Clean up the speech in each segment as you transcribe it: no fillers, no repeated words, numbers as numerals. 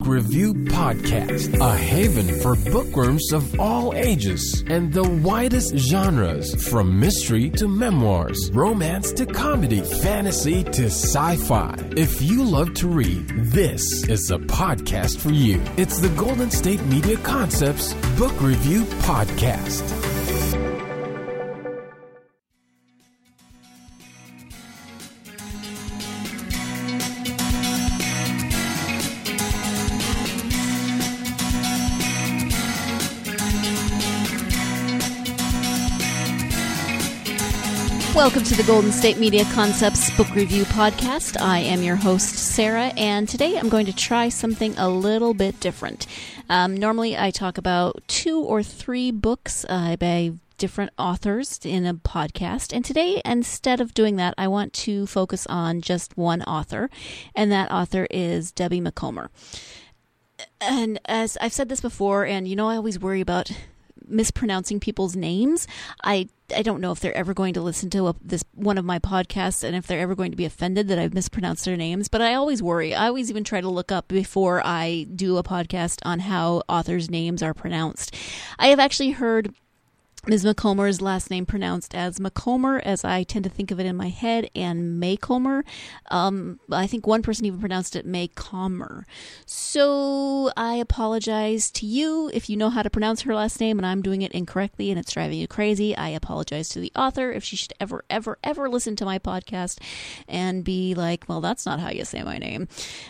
Review Podcast, a haven for bookworms of all ages and the widest genres, from mystery to memoirs, romance to comedy, fantasy to sci-fi. If you love to read, this is a podcast for you. It's the Golden State Media Concepts Book Review Podcast. Welcome to the Golden State Media Concepts Book Review Podcast. I am your host, Sarah, and today I'm going to try something a little bit different. Normally I talk about 2 or 3 books by different authors in a podcast, and today, instead of doing that, I want to focus on just one author, and that author is Debbie Macomber. And as I've said this before, and I always worry about mispronouncing people's names. I don't know if they're ever going to listen to this one of my podcasts and if they're ever going to be offended that I've mispronounced their names, but I always worry. I always even try to look up before I do a podcast on how authors' names are pronounced. I have actually heard Ms. Macomber's last name pronounced as Macomber, as I tend to think of it in my head, and Maycomer. I think one person even pronounced it Maycomer. So I apologize to you if you know how to pronounce her last name and I'm doing it incorrectly and it's driving you crazy. I apologize to the author if she should ever listen to my podcast and be like, well, that's not how you say my name.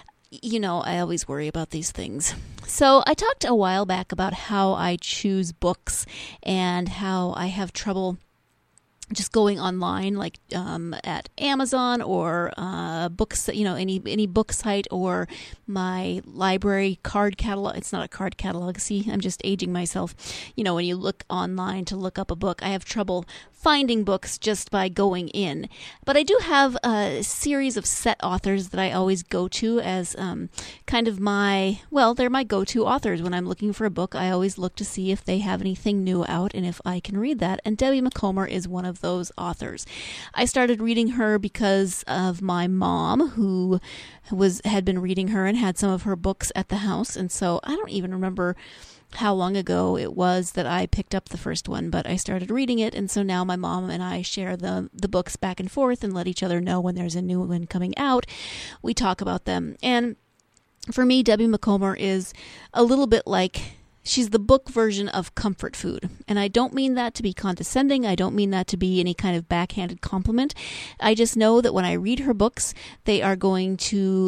I always worry about these things. So I talked a while back about how I choose books and how I have trouble just going online, like at Amazon or books, any book site or my library card catalog. It's not a card catalog. See, I'm just aging myself. When you look online to look up a book, I have trouble finding books just by going in. But I do have a series of set authors that I always go to as kind of they're my go-to authors. When I'm looking for a book, I always look to see if they have anything new out and if I can read that. And Debbie Macomber is one of those authors. I started reading her because of my mom, who had been reading her and had some of her books at the house. And so I don't even remember how long ago it was that I picked up the first one, but I started reading it, and so now my mom and I share the books back and forth and let each other know when there's a new one coming out. We talk about them. And for me, Debbie Macomber is a little bit like, she's the book version of comfort food. And I don't mean that to be condescending. I don't mean that to be any kind of backhanded compliment. I just know that when I read her books, they are going to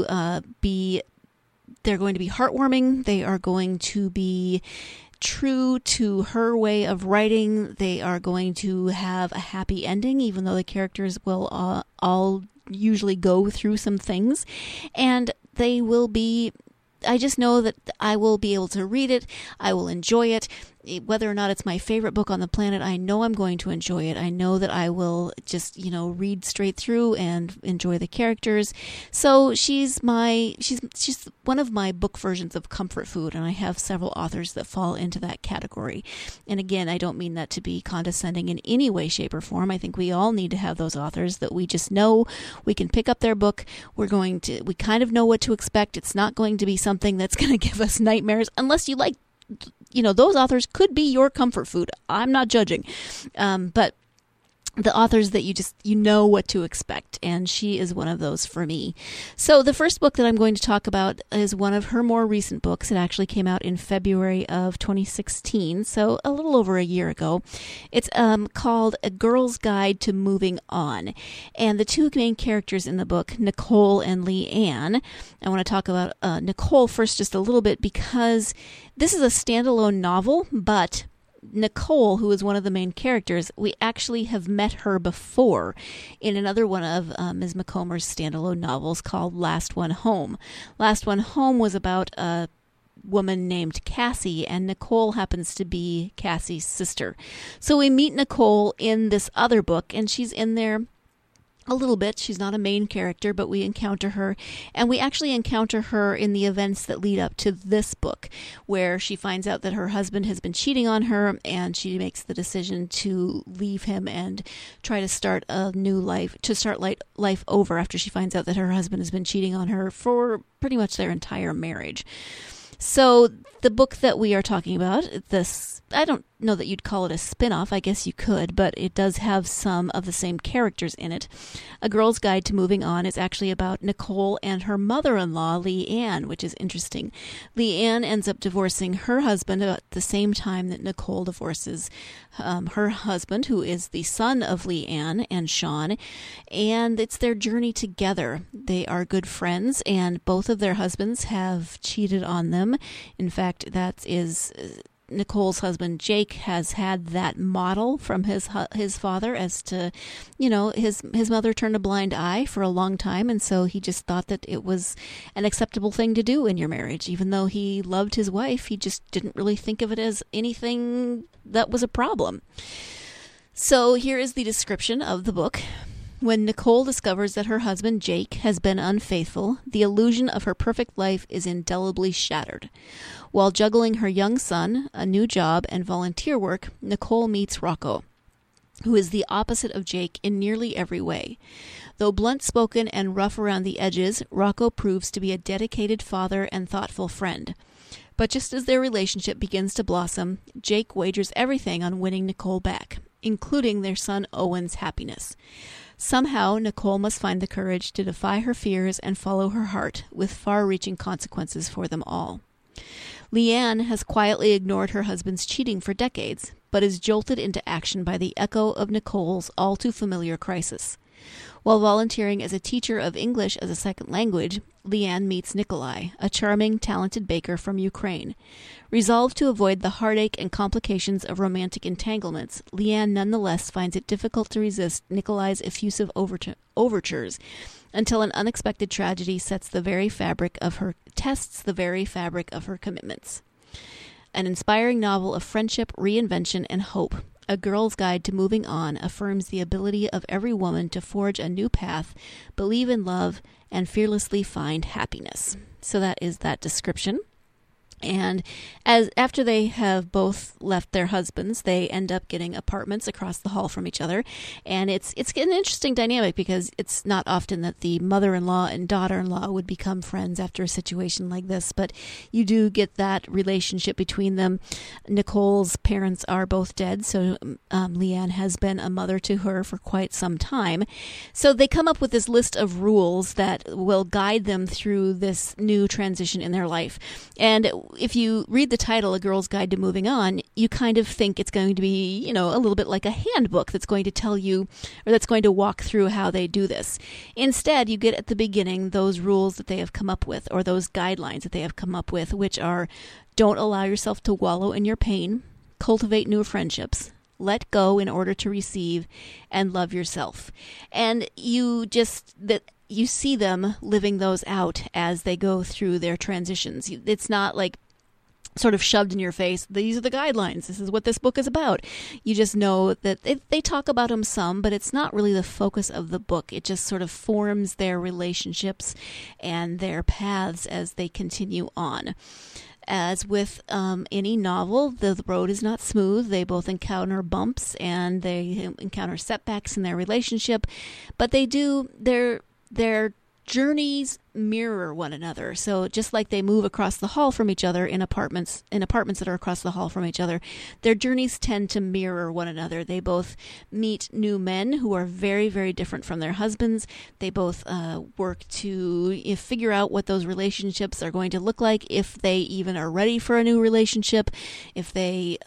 they're going to be heartwarming. They are going to be true to her way of writing. They are going to have a happy ending, even though the characters will all usually go through some things. And they will be, I just know that I will be able to read it. I will enjoy it. Whether or not it's my favorite book on the planet, I know I'm going to enjoy it. I know that I will just, read straight through and enjoy the characters. So she's one of my book versions of comfort food, and I have several authors that fall into that category. And again, I don't mean that to be condescending in any way, shape, or form. I think we all need to have those authors that we just know we can pick up their book. We kind of know what to expect. It's not going to be something that's going to give us nightmares unless you like. Those authors could be your comfort food. I'm not judging. But the authors that you know what to expect, and she is one of those for me. So the first book that I'm going to talk about is one of her more recent books. It actually came out in February of 2016, so a little over a year ago. It's called A Girl's Guide to Moving On, and the two main characters in the book, Nicole and Leanne. I want to talk about Nicole first just a little bit because this is a standalone novel, but Nicole, who is one of the main characters, we actually have met her before in another one of Ms. Macomber's standalone novels called Last One Home. Last One Home was about a woman named Cassie, and Nicole happens to be Cassie's sister. So we meet Nicole in this other book, and she's in there a little bit. She's not a main character, but we encounter her, and we actually encounter her in the events that lead up to this book, where she finds out that her husband has been cheating on her, and she makes the decision to leave him and try to start a new life, life over after she finds out that her husband has been cheating on her for pretty much their entire marriage. So the book that we are talking about, this, I don't know that you'd call it a spin-off. I guess you could, but it does have some of the same characters in it. A Girl's Guide to Moving On is actually about Nicole and her mother-in-law, Leanne, which is interesting. Leanne ends up divorcing her husband at the same time that Nicole divorces her husband, who is the son of Leanne and Sean, and it's their journey together. They are good friends, and both of their husbands have cheated on them. In fact, that is Nicole's husband, Jake, has had that model from his father as to, his mother turned a blind eye for a long time, and so he just thought that it was an acceptable thing to do in your marriage. Even though he loved his wife, he just didn't really think of it as anything that was a problem. So here is the description of the book. When Nicole discovers that her husband, Jake, has been unfaithful, the illusion of her perfect life is indelibly shattered. While juggling her young son, a new job, and volunteer work, Nicole meets Rocco, who is the opposite of Jake in nearly every way. Though blunt-spoken and rough around the edges, Rocco proves to be a dedicated father and thoughtful friend. But just as their relationship begins to blossom, Jake wagers everything on winning Nicole back, including their son Owen's happiness. Somehow, Nicole must find the courage to defy her fears and follow her heart, with far-reaching consequences for them all. Leanne has quietly ignored her husband's cheating for decades, but is jolted into action by the echo of Nicole's all-too-familiar crisis. While volunteering as a teacher of English as a second language, Leanne meets Nikolai, a charming, talented baker from Ukraine. Resolved to avoid the heartache and complications of romantic entanglements, Leanne nonetheless finds it difficult to resist Nikolai's effusive overtures, until an unexpected tragedy tests the very fabric of her commitments. An inspiring novel of friendship, reinvention, and hope, A Girl's Guide to Moving On affirms the ability of every woman to forge a new path, believe in love, and fearlessly find happiness. So that is that description. And after they have both left their husbands, they end up getting apartments across the hall from each other. And it's an interesting dynamic because it's not often that the mother-in-law and daughter-in-law would become friends after a situation like this. But you do get that relationship between them. Nicole's parents are both dead, so Leanne has been a mother to her for quite some time. So they come up with this list of rules that will guide them through this new transition in their life. And if you read the title, A Girl's Guide to Moving On, you kind of think it's going to be, a little bit like a handbook that's going to tell you, or that's going to walk through how they do this. Instead, you get at the beginning those rules that they have come up with, or those guidelines that they have come up with, which are: don't allow yourself to wallow in your pain, cultivate new friendships, let go in order to receive, and love yourself. And you see them living those out as they go through their transitions. It's not like sort of shoved in your face, these are the guidelines, this is what this book is about. You just know that they talk about them some, but it's not really the focus of the book. It just sort of forms their relationships and their paths as they continue on. As with any novel, the road is not smooth. They both encounter bumps and they encounter setbacks in their relationship, but their journeys mirror one another. So just like they move across the hall from each other in apartments that are across the hall from each other, their journeys tend to mirror one another. They both meet new men who are very, very different from their husbands. They both work to figure out what those relationships are going to look like, if they even are ready for a new relationship, if they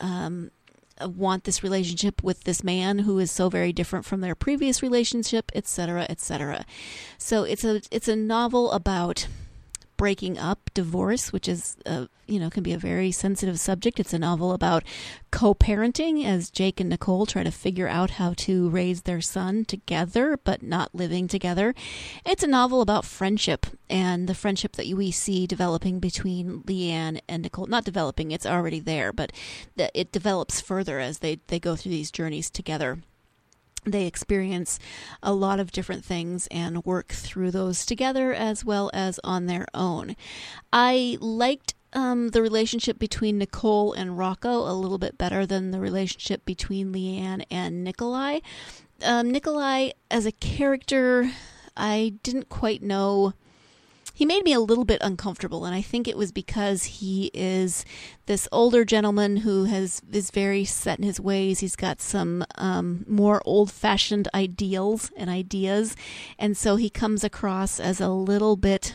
want this relationship with this man who is so very different from their previous relationship, etc., etc. So it's a novel about breaking up, divorce, which is can be a very sensitive subject. It's a novel about co-parenting as Jake and Nicole try to figure out how to raise their son together but not living together. It's a novel about friendship and the friendship that we see developing between Leanne and Nicole. Not developing, it's already there, but it develops further as they go through these journeys together. They experience a lot of different things and work through those together as well as on their own. I liked the relationship between Nicole and Rocco a little bit better than the relationship between Leanne and Nikolai. Nikolai, as a character, I didn't quite know. he made me a little bit uncomfortable, and I think it was because he is this older gentleman who is very set in his ways. He's got some more old-fashioned ideals and ideas, and so he comes across as a little bit...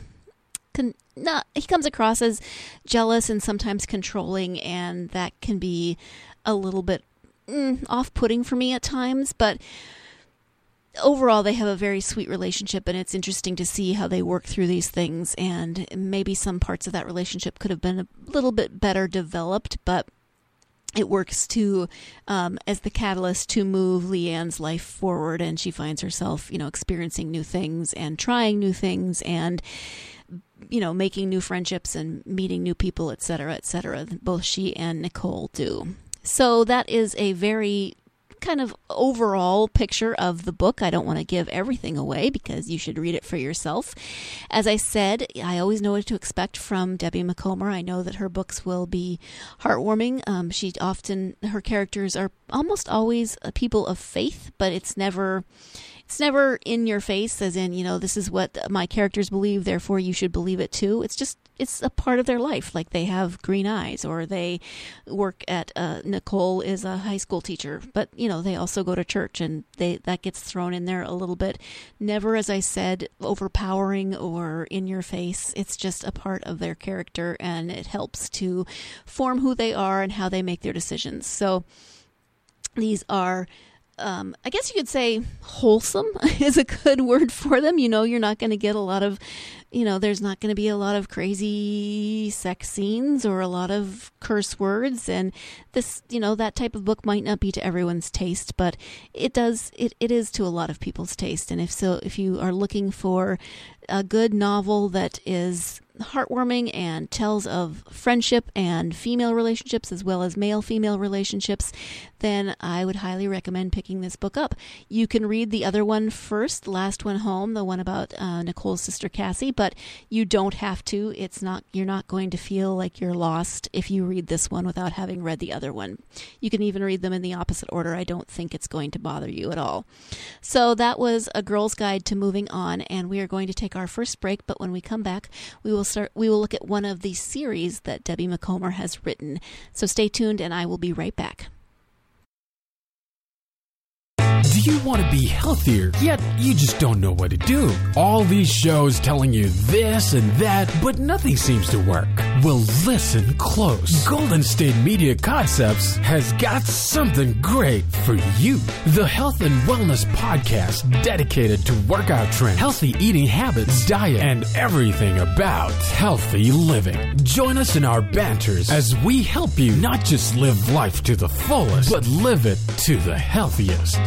he comes across as jealous and sometimes controlling, and that can be a little bit off-putting for me at times, but overall they have a very sweet relationship, and it's interesting to see how they work through these things, and maybe some parts of that relationship could have been a little bit better developed, but it works to as the catalyst to move Leanne's life forward, and she finds herself, experiencing new things and trying new things and making new friendships and meeting new people, etc., etc. Both she and Nicole do. So that is a very kind of overall picture of the book. I don't want to give everything away because you should read it for yourself. As I said, I always know what to expect from Debbie Macomber. I know that her books will be heartwarming. Her characters are almost always people of faith, but it's never in your face, as in, this is what my characters believe, therefore you should believe it too. It's a part of their life. Like they have green eyes, or they work at, Nicole is a high school teacher, but, they also go to church, and that gets thrown in there a little bit. Never, as I said, overpowering or in your face. It's just a part of their character, and it helps to form who they are and how they make their decisions. So these are... I guess you could say wholesome is a good word for them. You're not going to get a lot of, there's not going to be a lot of crazy sex scenes or a lot of curse words. And this, that type of book might not be to everyone's taste, but it is to a lot of people's taste. And if you are looking for a good novel that is heartwarming and tells of friendship and female relationships as well as male-female relationships, then I would highly recommend picking this book up. You can read the other one first, Last One Home, the one about Nicole's sister Cassie, but you don't have to. You're not going to feel like you're lost if you read this one without having read the other one. You can even read them in the opposite order. I don't think it's going to bother you at all. So that was A Girl's Guide to Moving On, and we are going to take our first break, but when we come back, we will look at one of the series that Debbie Macomber has written. So stay tuned, and I will be right back. Do you want to be healthier, yet you just don't know what to do? All these shows telling you this and that, but nothing seems to work. Well, listen close. Golden State Media Concepts has got something great for you. The Health and Wellness Podcast dedicated to workout trends, healthy eating habits, diet, and everything about healthy living. Join us in our banters as we help you not just live life to the fullest, but live it to the healthiest.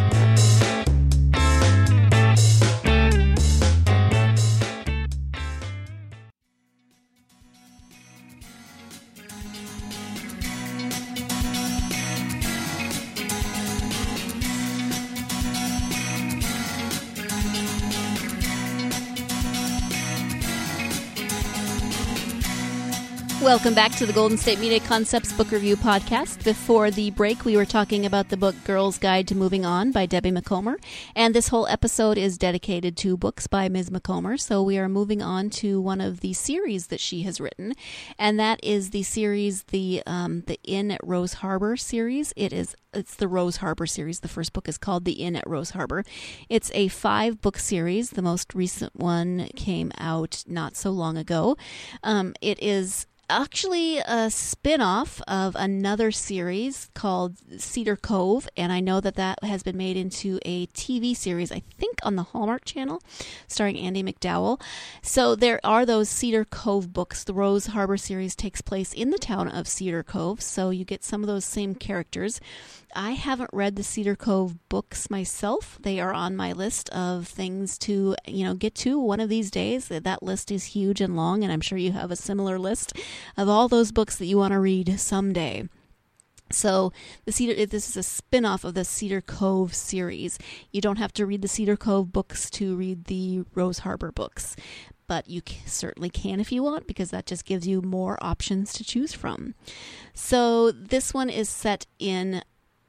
Welcome back to the Golden State Media Concepts Book Review Podcast. Before the break, we were talking about the book Girl's Guide to Moving On by Debbie Macomber, and this whole episode is dedicated to books by Ms. Macomber, so we are moving on to one of the series that she has written, and that is the series, the Inn at Rose Harbor series. It's the Rose Harbor series. The first book is called The Inn at Rose Harbor. It's a 5-book series. The most recent one came out not so long ago. It is actually a spin-off of another series called Cedar Cove, and I know that has been made into a TV series, I think on the Hallmark Channel, starring Andie MacDowell. So there are those Cedar Cove books. The Rose Harbor series takes place in the town of Cedar Cove, so you get some of those same characters. I haven't read the Cedar Cove books myself. They are on my list of things to, get to one of these days. That list is huge and long, and I'm sure you have a similar list of all those books that you want to read someday. So this is a spin-off of the Cedar Cove series. You don't have to read the Cedar Cove books to read the Rose Harbor books, but you certainly can if you want, because that just gives you more options to choose from. So this one is set in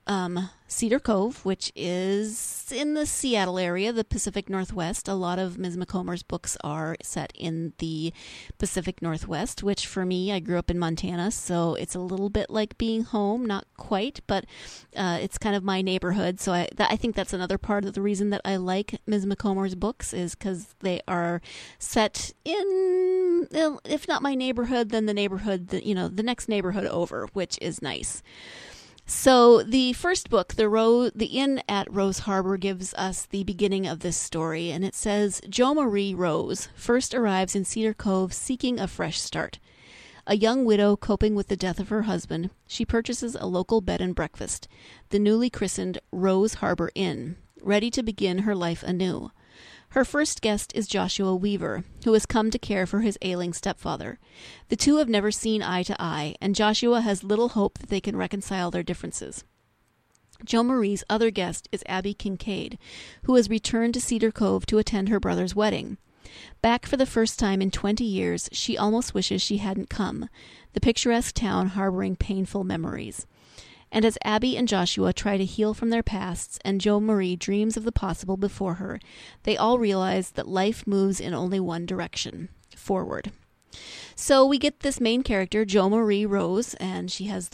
Cedar Cove, which is in the Seattle area, the Pacific Northwest. A lot of Ms. McComer's books are set in the Pacific Northwest, which for me, I grew up in Montana, so it's a little bit like being home, not quite, but it's kind of my neighborhood. So I think that's another part of the reason that I like Ms. McComer's books, is because they are set in, if not my neighborhood, then the neighborhood, the next neighborhood over, which is nice. So the first book, The Inn at Rose Harbor, gives us the beginning of this story, and it says, Jo Marie Rose first arrives in Cedar Cove seeking a fresh start. A young widow coping with the death of her husband, she purchases a local bed and breakfast, the newly christened Rose Harbor Inn, ready to begin her life anew. Her first guest is Joshua Weaver, who has come to care for his ailing stepfather. The two have never seen eye to eye, and Joshua has little hope that they can reconcile their differences. Jo Marie's other guest is Abby Kincaid, who has returned to Cedar Cove to attend her brother's wedding. Back for the first time in 20 years, she almost wishes she hadn't come, the picturesque town harboring painful memories. And as Abby and Joshua try to heal from their pasts and Jo Marie dreams of the possible before her, they all realize that life moves in only one direction, forward. So we get this main character, Jo Marie Rose, and she has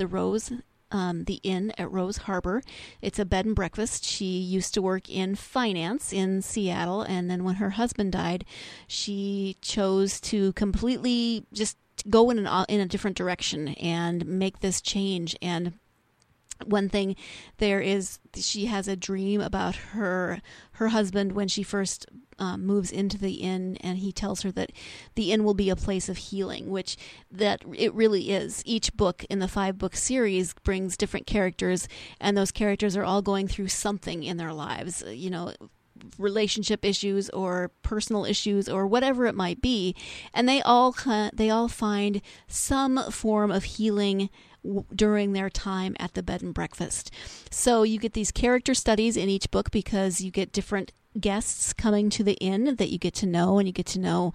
the inn at Rose Harbor. It's a bed and breakfast. She used to work in finance in Seattle, and then when her husband died, she chose to completely just go in a different direction and make this change. And one thing there is, she has a dream about her husband when she first moves into the inn, and he tells her that the inn will be a place of healing, which that it really is. Each book in the 5-book series brings different characters, and those characters are all going through something in their lives, relationship issues or personal issues or whatever it might be, and they all find some form of healing during their time at the bed and breakfast. So you get these character studies in each book because you get different guests coming to the inn that you get to know, and you get to know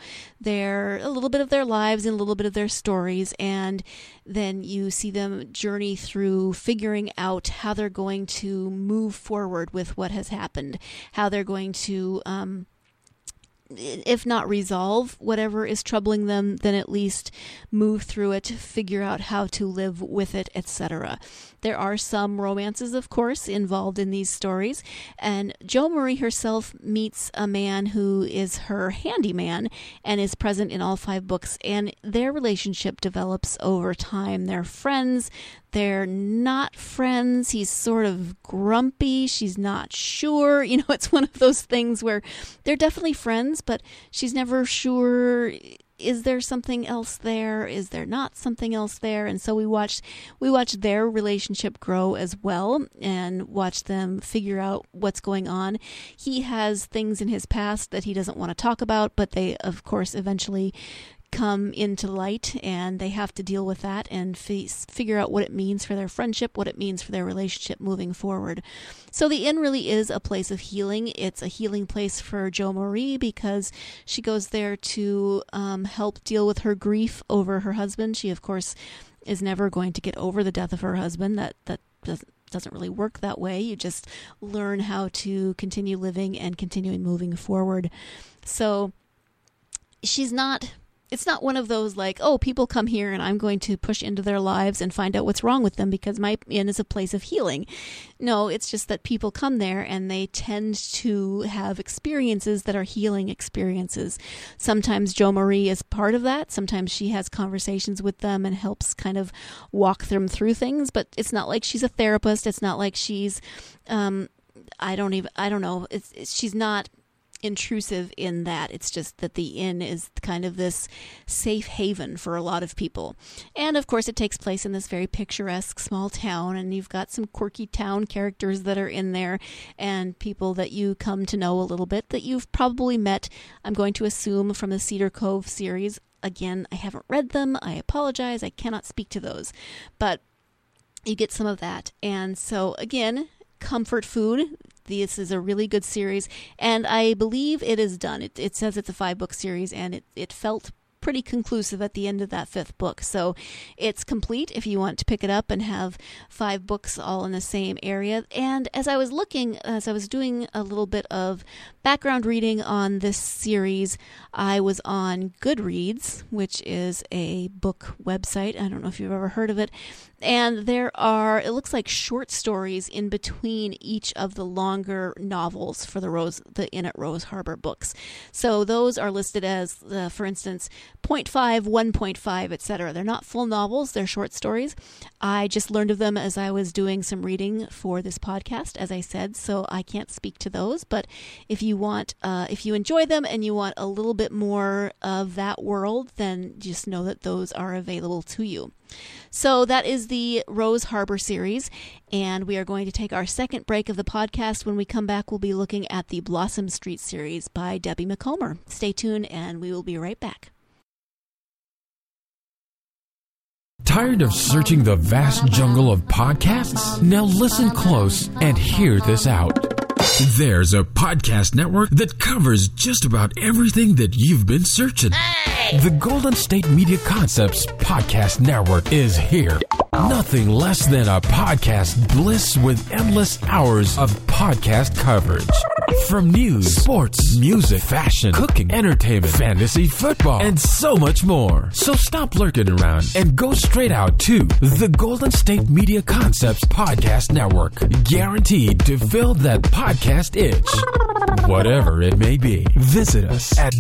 a little bit of their lives and a little bit of their stories, and then you see them journey through figuring out how they're going to move forward with what has happened, how they're going to if not resolve whatever is troubling them, then at least move through it, figure out how to live with it, etc. There are some romances, of course, involved in these stories, and Jo Marie herself meets a man who is her handyman and is present in all 5 books, and their relationship develops over time. They're friends. They're not friends. He's sort of grumpy. She's not sure. It's one of those things where they're definitely friends, but she's never sure, is there something else there? Is there not something else there? And so we watch their relationship grow as well and watch them figure out what's going on. He has things in his past that he doesn't want to talk about, but they, of course, eventually come into light, and they have to deal with that and figure out what it means for their friendship, what it means for their relationship moving forward. So the inn really is a place of healing. It's a healing place for Jo Marie because she goes there to help deal with her grief over her husband. She, of course, is never going to get over the death of her husband. That doesn't really work that way. You just learn how to continue living and continuing moving forward. So it's not one of those like, oh, people come here and I'm going to push into their lives and find out what's wrong with them because my inn is a place of healing. No, it's just that people come there and they tend to have experiences that are healing experiences. Sometimes Jo Marie is part of that. Sometimes she has conversations with them and helps kind of walk them through things, but it's not like she's a therapist. It's not like she's, I don't know. She's not intrusive in that. It's just that the inn is kind of this safe haven for a lot of people. And of course it takes place in this very picturesque small town, and you've got some quirky town characters that are in there and people that you come to know a little bit that you've probably met, I'm going to assume, from the Cedar Cove series. Again, I haven't read them. I apologize. I cannot speak to those. But you get some of that. And so again, comfort food. This is a really good series, and I believe it is done. It says it's a 5-book series, and it felt pretty conclusive at the end of that 5th book. So it's complete if you want to pick it up and have 5 books all in the same area. And as I was doing a little bit of background reading on this series, I was on Goodreads, which is a book website. I don't know if you've ever heard of it. And there are, it looks like, short stories in between each of the longer novels for the Inn at Rose Harbor books. So those are listed as, for instance, 0.5, 1.5, etc. They're not full novels, they're short stories. I just learned of them as I was doing some reading for this podcast, as I said, so I can't speak to those. But if you want, if you enjoy them and you want a little bit more of that world, then just know that those are available to you. So that is the Rose Harbor series, and we are going to take our second break of the podcast. When we come back, we'll be looking at the Blossom Street series by Debbie Macomber. Stay tuned, and we will be right back. Tired of searching the vast jungle of podcasts? Now listen close and hear this out. There's a podcast network that covers just about everything that you've been searching. The Golden State Media Concepts Podcast Network is here. Nothing less than a podcast bliss with endless hours of podcast coverage. From news, sports, music, fashion, cooking, entertainment, fantasy, football, and so much more. So stop lurking around and go straight out to the Golden State Media Concepts Podcast Network. Guaranteed to fill that podcast itch. Whatever it may be. Visit us at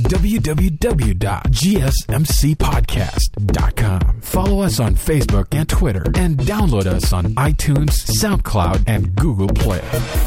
www.gsmcpodcast.com. Follow us on Facebook and Twitter, and download us on iTunes, SoundCloud, and Google Play.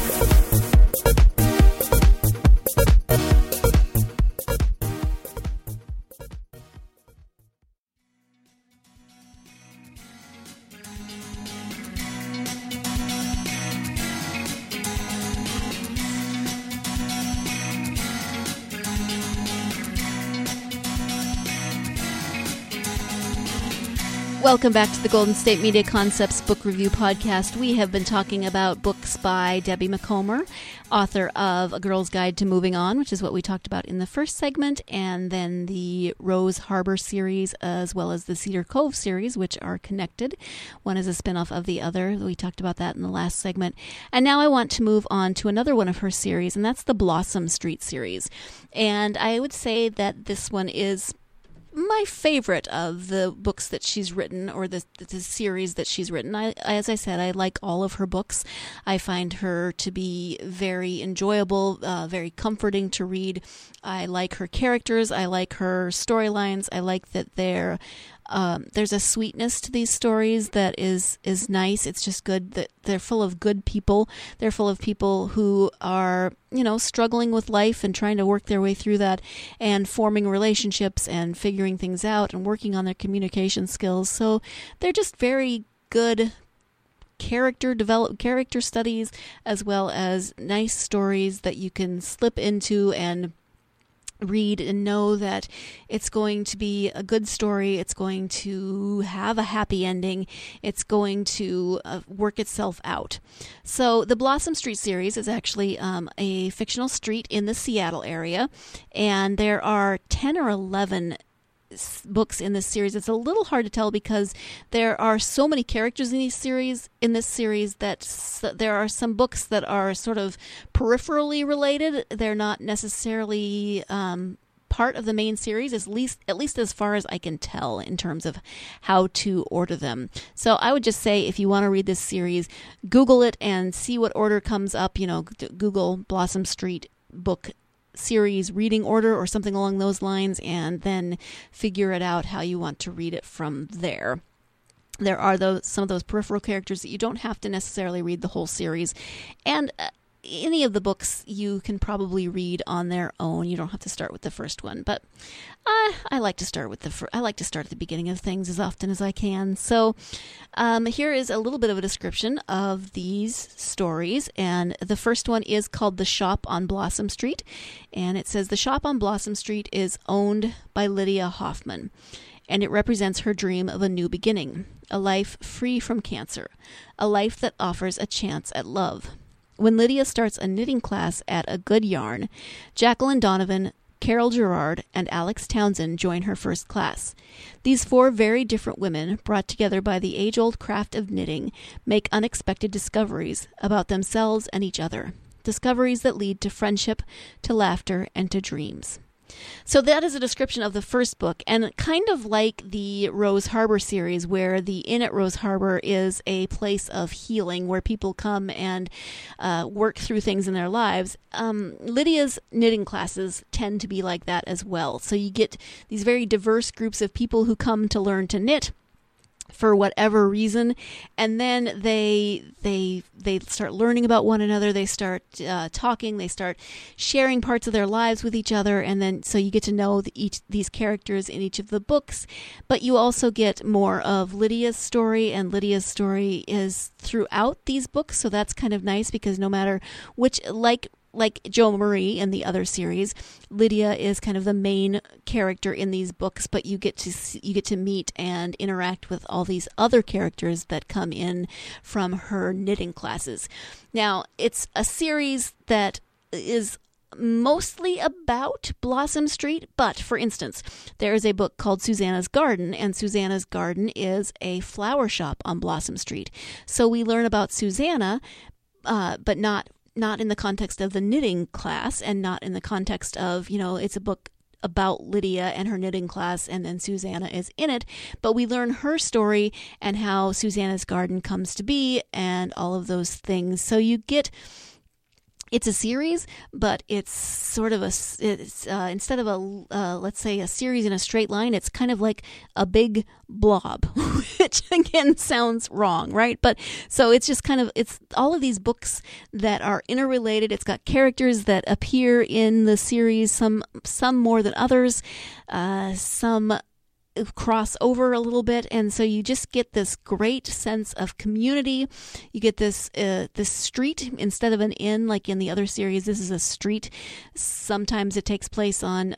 Welcome back to the Golden State Media Concepts Book Review Podcast. We have been talking about books by Debbie Macomber, author of A Girl's Guide to Moving On, which is what we talked about in the first segment, and then the Rose Harbor series, as well as the Cedar Cove series, which are connected. One is a spinoff of the other. We talked about that in the last segment. And now I want to move on to another one of her series, and that's the Blossom Street series. And I would say that this one is my favorite of the books that she's written, or the series that she's written. As I said, I like all of her books. I find her to be very enjoyable, very comforting to read. I like her characters. I like her storylines. I like that there's a sweetness to these stories that is nice. It's just good that they're full of good people. They're full of people who are, struggling with life and trying to work their way through that and forming relationships and figuring things out and working on their communication skills. So they're just very good character studies, as well as nice stories that you can slip into and read and know that it's going to be a good story. It's going to have a happy ending. It's going to work itself out. So the Blossom Street series is actually a fictional street in the Seattle area, and there are 10 or 11 books in this series. It's a little hard to tell because there are so many characters in this series that there are some books that are sort of peripherally related. They're not necessarily part of the main series, at least as far as I can tell in terms of how to order them. So I would just say, if you want to read this series, Google it and see what order comes up. Google Blossom Street book series reading order or something along those lines, and then figure it out how you want to read it from there. There are some of those peripheral characters that you don't have to necessarily read the whole series, and any of the books you can probably read on their own. You don't have to start with the first one, but I like to start with I like to start at the beginning of things as often as I can. So here is a little bit of a description of these stories, and the first one is called The Shop on Blossom Street, and it says, "The Shop on Blossom Street is owned by Lydia Hoffman, and it represents her dream of a new beginning, a life free from cancer, a life that offers a chance at love. When Lydia starts a knitting class at A Good Yarn, Jacqueline Donovan Carol Gerard and Alex Townsend join her first class. These 4 very different women, brought together by the age-old craft of knitting, make unexpected discoveries about themselves and each other. Discoveries that lead to friendship, to laughter, and to dreams. So that is a description of the first book, and kind of like the Rose Harbor series, where the Inn at Rose Harbor is a place of healing where people come and work through things in their lives. Lydia's knitting classes tend to be like that as well. So you get these very diverse groups of people who come to learn to knit for whatever reason, and then they start learning about one another. They start talking. They start sharing parts of their lives with each other, and then so you get to know these characters in each of the books. But you also get more of Lydia's story, and Lydia's story is throughout these books. So that's kind of nice because no matter which, like Jo Marie in the other series, Lydia is kind of the main character in these books, but you get to meet and interact with all these other characters that come in from her knitting classes. Now, it's a series that is mostly about Blossom Street, but for instance, there is a book called Susanna's Garden, and Susanna's Garden is a flower shop on Blossom Street. So we learn about Susanna, but not in the context of the knitting class, and not in the context of, it's a book about Lydia and her knitting class, and then Susanna is in it. But we learn her story and how Susanna's Garden comes to be and all of those things. So you get... It's a series, but it's sort of instead of let's say a series in a straight line, it's kind of like a big blob, which again sounds wrong, right? But so it's just it's all of these books that are interrelated. It's got characters that appear in the series, some more than others, some cross over a little bit, and so you just get this great sense of community. You get this street instead of an inn like in the other series. This is a street. Sometimes it takes place in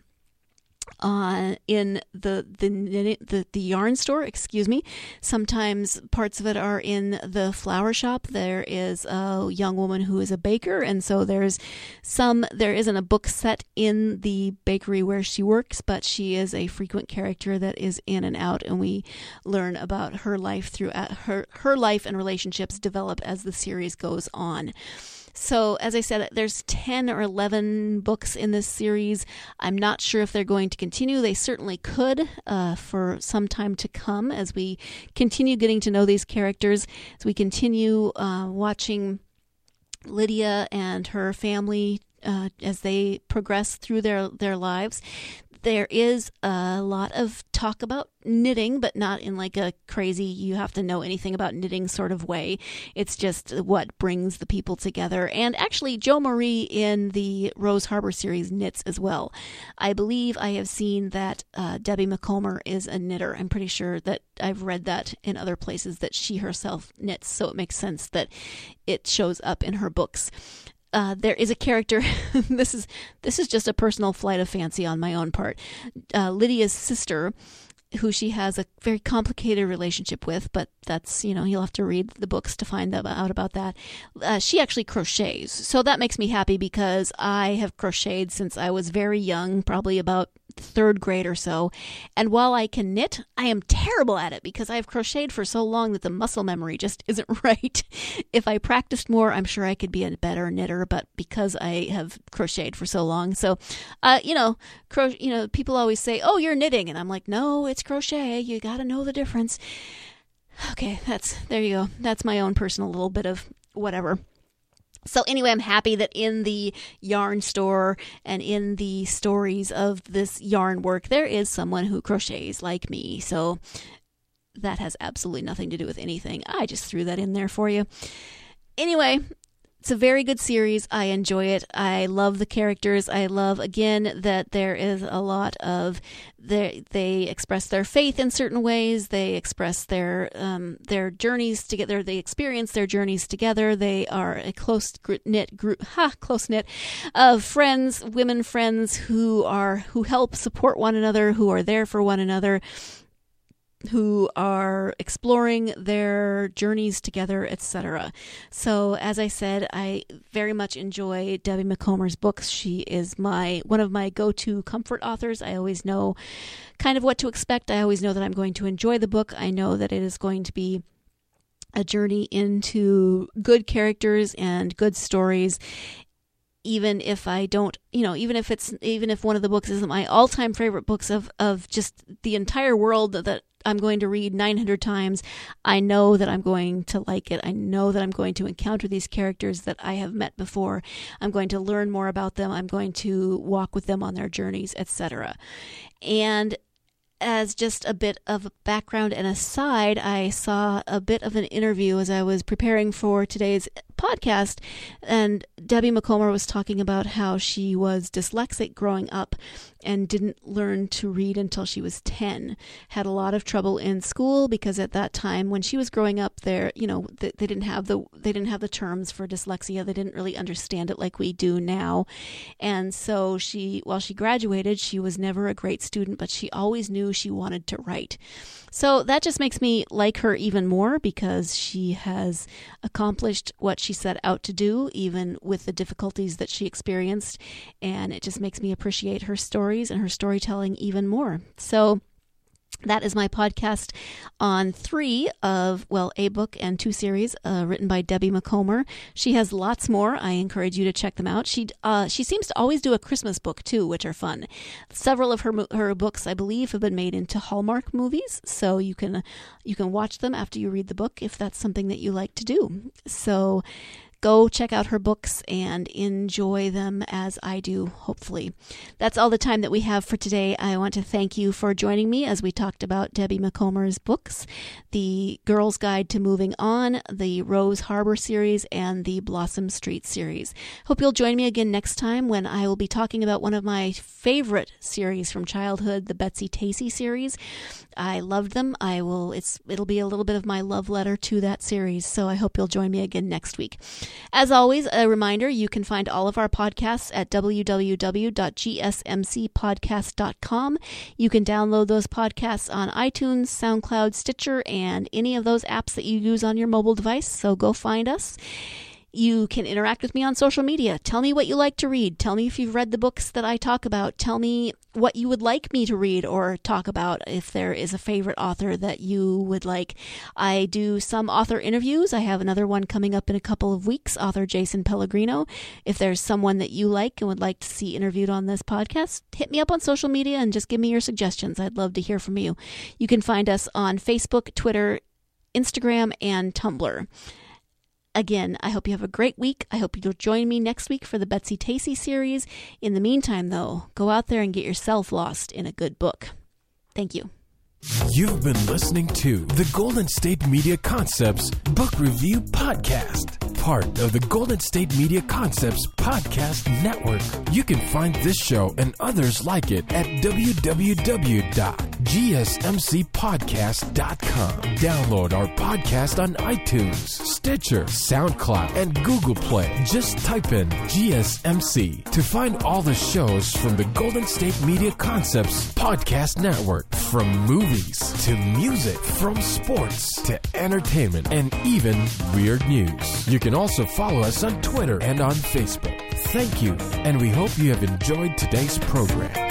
the yarn store, Sometimes parts of it are in the flower shop. There is a young woman who is a baker, and so there isn't a book set in the bakery where she works, but she is a frequent character that is in and out, and we learn about her life throughout her life, and relationships develop as the series goes on. So, as I said, there's 10 or 11 books in this series. I'm not sure if they're going to continue. They certainly could for some time to come as we continue getting to know these characters, as we continue watching Lydia and her family as they progress through their lives. There is a lot of talk about knitting, but not in like a crazy, you have to know anything about knitting sort of way. It's just what brings the people together. And actually, Jo Marie in the Rose Harbor series knits as well. I believe I have seen that Debbie McComber is a knitter. I'm pretty sure that I've read that in other places that she herself knits, so it makes sense that it shows up in her books. There is a character, this is just a personal flight of fancy on my own part. Lydia's sister, who she has a very complicated relationship with, but that's, you'll have to read the books to find out about that. She actually crochets. So that makes me happy because I have crocheted since I was very young, probably about 3rd grade or so. And while I can knit, I am terrible at it because I've crocheted for so long that the muscle memory just isn't right. If I practiced more, I'm sure I could be a better knitter, but because I have crocheted for so long. So, people always say, "Oh, you're knitting." And I'm like, "No, it's crochet. You got to know the difference." Okay, there you go. That's my own personal little bit of whatever. So anyway, I'm happy that in the yarn store and in the stories of this yarn work, there is someone who crochets like me. So that has absolutely nothing to do with anything. I just threw that in there for you. Anyway, it's a very good series. I enjoy it. I love the characters. I love, again, that there is a lot of they express their faith in certain ways. They express their journeys together. They experience their journeys together. They are a close-knit group, of friends, women friends who help support one another, who are there for one another. who are exploring their journeys together, etc. So, as I said, I very much enjoy Debbie Macomber's books. She is one of my go-to comfort authors. I always know kind of what to expect. I always know that I'm going to enjoy the book. I know that it is going to be a journey into good characters and good stories. Even if I don't, even if one of the books isn't my all-time favorite books of just the entire world that I'm going to read 900 times, I know that I'm going to like it. I know that I'm going to encounter these characters that I have met before. I'm going to learn more about them. I'm going to walk with them on their journeys, etc. And as just a bit of background and aside, I saw a bit of an interview as I was preparing for today's podcast, and Debbie Macomber was talking about how she was dyslexic growing up and didn't learn to read until she was 10. Had a lot of trouble in school because at that time when she was growing up, they didn't have the terms for dyslexia. They didn't really understand it like we do now. And so while she graduated, she was never a great student, but she always knew she wanted to write. So that just makes me like her even more because she has accomplished what she set out to do, even with the difficulties that she experienced. And it just makes me appreciate her stories and her storytelling even more. So that is my podcast on a book and 2 series written by Debbie Macomber. She has lots more. I encourage you to check them out. She seems to always do a Christmas book too, which are fun. Several of her books, I believe, have been made into Hallmark movies, so you can watch them after you read the book if that's something that you like to do. So go check out her books and enjoy them as I do, hopefully. That's all the time that we have for today. I want to thank you for joining me as we talked about Debbie Macomber's books, the Girl's Guide to Moving On, the Rose Harbor series, and the Blossom Street series. Hope you'll join me again next time when I will be talking about one of my favorite series from childhood, the Betsy Tacy series. I loved them. It'll be a little bit of my love letter to that series, so I hope you'll join me again next week. As always, a reminder, you can find all of our podcasts at www.gsmcpodcast.com. You can download those podcasts on iTunes, SoundCloud, Stitcher, and any of those apps that you use on your mobile device, so go find us. You can interact with me on social media. Tell me what you like to read. Tell me if you've read the books that I talk about. Tell me what you would like me to read or talk about if there is a favorite author that you would like. I do some author interviews. I have another one coming up in a couple of weeks, author Jason Pellegrino. If there's someone that you like and would like to see interviewed on this podcast, hit me up on social media and just give me your suggestions. I'd love to hear from you. You can find us on Facebook, Twitter, Instagram, and Tumblr. Again, I hope you have a great week. I hope you'll join me next week for the Betsy Tacy series. In the meantime, though, go out there and get yourself lost in a good book. Thank you. You've been listening to the Golden State Media Concepts Book Review Podcast, part of the Golden State Media Concepts Podcast Network. You can find this show and others like it at www.gsmcpodcast.com. Download our podcast on iTunes, Stitcher, SoundCloud, and Google Play. Just type in GSMC to find all the shows from the Golden State Media Concepts Podcast Network, from movies to music, from sports to entertainment, and even weird news. You can also follow us on Twitter and on Facebook. Thank you, and we hope you have enjoyed today's program.